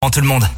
Tout le monde.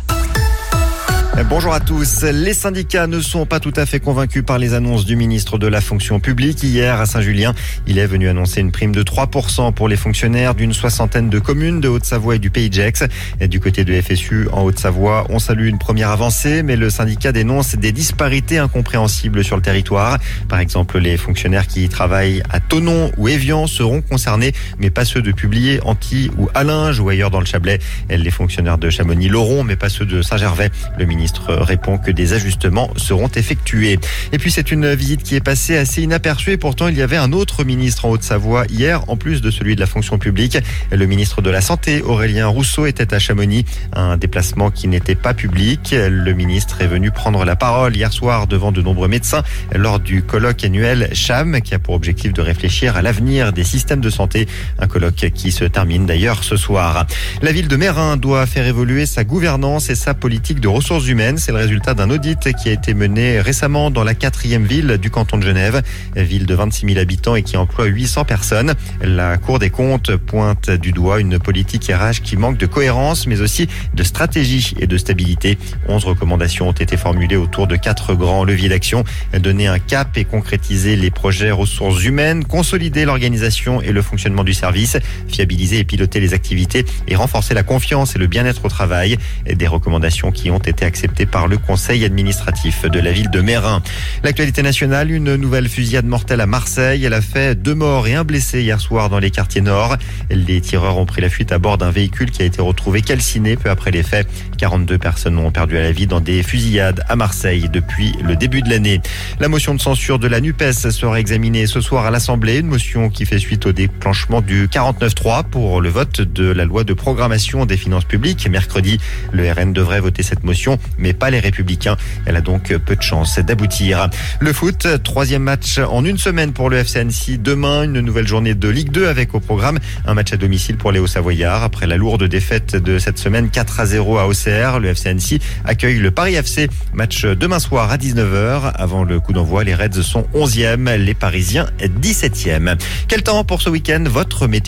Bonjour à tous. Les syndicats ne sont pas tout à fait convaincus par les annonces du ministre de la fonction publique. Hier, à Saint-Julien, il est venu annoncer une prime de 3% pour les fonctionnaires d'une soixantaine de communes de Haute-Savoie et du Pays de Gex. Et du côté de FSU, en Haute-Savoie, on salue une première avancée, mais le syndicat dénonce des disparités incompréhensibles sur le territoire. Par exemple, les fonctionnaires qui travaillent à Thonon ou Évian seront concernés, mais pas ceux de Publier, Antilles ou Allinges ou ailleurs dans le Chablais. Les fonctionnaires de Chamonix l'auront, mais pas ceux de Saint-Gervais. Le ministre répond que des ajustements seront effectués. Et puis c'est une visite qui est passée assez inaperçue et pourtant il y avait un autre ministre en Haute-Savoie hier, en plus de celui de la fonction publique. Le ministre de la Santé, Aurélien Rousseau, était à Chamonix. Un déplacement qui n'était pas public. Le ministre est venu prendre la parole hier soir devant de nombreux médecins lors du colloque annuel CHAM qui a pour objectif de réfléchir à l'avenir des systèmes de santé. Un colloque qui se termine d'ailleurs ce soir. La ville de Meyrin doit faire évoluer sa gouvernance et sa politique de ressources humaines. C'est le résultat d'un audit qui a été mené récemment dans la 4e ville du canton de Genève, ville de 26 000 habitants et qui emploie 800 personnes. La Cour des comptes pointe du doigt une politique RH qui manque de cohérence, mais aussi de stratégie et de stabilité. 11 recommandations ont été formulées autour de 4 grands leviers d'action. Donner un cap et concrétiser les projets ressources humaines, consolider l'organisation et le fonctionnement du service, fiabiliser et piloter les activités et renforcer la confiance et le bien-être au travail. Des recommandations qui ont été accepté par le conseil administratif de la ville de Meyrin. L'actualité nationale, une nouvelle fusillade mortelle à Marseille. Elle a fait 2 morts et 1 blessé hier soir dans les quartiers nord. Les tireurs ont pris la fuite à bord d'un véhicule qui a été retrouvé calciné peu après les faits. 42 personnes ont perdu la vie dans des fusillades à Marseille depuis le début de l'année. La motion de censure de la NUPES sera examinée ce soir à l'Assemblée. Une motion qui fait suite au déclenchement du 49.3 pour le vote de la loi de programmation des finances publiques. Mercredi, le RN devrait voter cette motion, mais pas les Républicains. Elle a donc peu de chances d'aboutir. Le foot, 3e match en une semaine pour le FC Annecy. Demain, une nouvelle journée de Ligue 2 avec au programme un match à domicile pour les Hauts-Savoyards. Après la lourde défaite de cette semaine 4-0 à Auxerre, le FC Annecy accueille le Paris FC. Match demain soir à 19h. Avant le coup d'envoi, les Reds sont 11e, les Parisiens 17e. Quel temps pour ce week-end? Votre météo